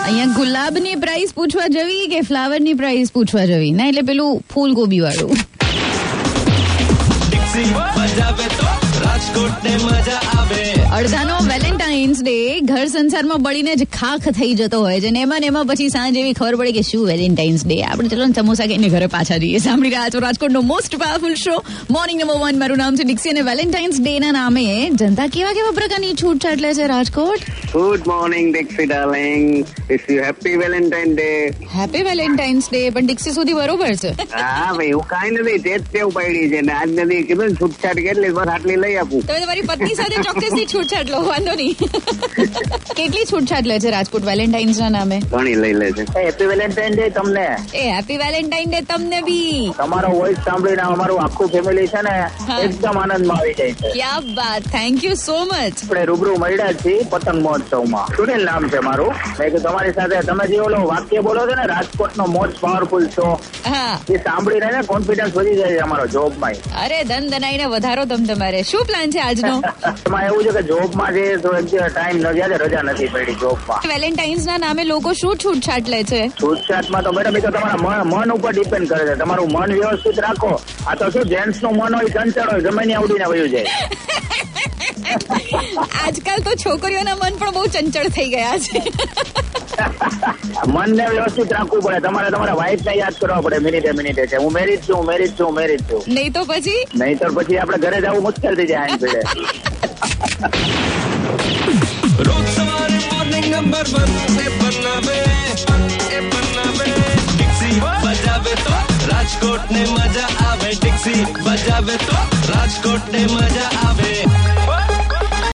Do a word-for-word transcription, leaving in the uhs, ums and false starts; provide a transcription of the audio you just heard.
અહીંયા ગુલાબની પ્રાઇસ પૂછવા જવી કે ફ્લાવરની પ્રાઇસ પૂછવા જવી? ના, એટલે પેલું ફૂલગોબી વાળું. અડધાનો વેલેન્ટાઇન્સ ડે ઘર સંસારમાં બળીને જ ખાખ થઈ જતો હોય છે ને એમાં ને એમાં પછી સાંજ એવી ખબર પડે કે શું વેલેન્ટાઇન્સ ડે. આપણે ચલો ને સમોસા ખાઈને ઘરે પાછા જઈએ. સાંભળી રહ્યા છો રાજકોટનો most powerful show morning number one. મારું નામ છે ડિક્સી અને વેલેન્ટાઇન્સ ડે ના નામે જનતા કેવા કેવા પ્રકારની છૂટછાટ લે છે Rajkot. Good morning Dixie darling, wish you happy Valentine day. Happy Valentines day. પણ ડિક્સી સુધી બરોબર છે? હા ભાઈ, હું કાંઈ નથી, તે જ ટેવ પડી છે ને આજ નથી કીધું ને છૂટછાટ કેટલી બસ આટલી લઈ આપું. તમે તમારી પત્ની સાથે ચોક્કસથી છૂટછાટ લો, વાંધો નહીં. કેટલી છૂટછાટ લે છે રાજકોટ વેલેન્ટાઇન્સ ના નામે? ઘણી લઈ લે છે. હેપી વેલેન્ટાઇન ડે તમને. એ હેપી વેલેન્ટાઇન ડે તમને બી. તમારો વોઇસ સાંભળીને અમારું આખું ફેમિલી છે ને એકદમ આનંદમાં આવી જાય છે. ક્યા બાત, થેન્ક યુ સો મચ. આપણે રૂબરૂ મળ્યા છીએ પતંગ મહોત્સવમાં. સુનિલ નામ છે મારું. મેં કીધું તમારી સાથે તમે જે ઓલો વાક્ય બોલો છો ને રાજકોટનો મોસ્ટ પાવરફુલ શો, હા, એ સાંભળીને ને કોન્ફિડન્સ વધી જાય છે અમારો જોબમાં. અરે ધન ધનાઈને વધારો તમ તમારે. શું પ્લાન છે આજનો? એમાં એવું છે કે જોબમાં જે ટાઈમ નથી, રજા નથી પડી જોબમાં. વેલેન્ટાઇન્સ ના નામે લોકો શું છૂટછાટ લે છે? છૂટછાટમાં તો મેડમ એ તો તમારા મન ઉપર ડિપેન્ડ કરે છે. તમારું મન વ્યવસ્થિત રાખો. આ તો શું જેન્ટ્સ નું મન હોય ચંચળ હોય, ગમે ત્યાં ઉડીને વયું જાય. આજકાલ તો છોકરીઓના મન પણ બહુ ચંચળ થઈ ગયા છે. મનને વ્યવસ્થિત રાખવું પડે. તમારે તમારા વાઇફ ને યાદ કરવા પડે મિનિટે મિનિટે છે હું મેરીડ છું, મેરીડ છું, મેરીડ છું. નહીં તો પછી નહીં તો પછી આપણે ઘરે જવું મુશ્કેલ થઈ જાય. આની રોજ સવારે મોર્નિંગ નંબર વન એ બનાવે એ બનાવે ડિક્સી બજાવે તો રાજકોટ ને મજા આવે. ડિક્સી બજાવે તો રાજકોટ ને મજા આવે.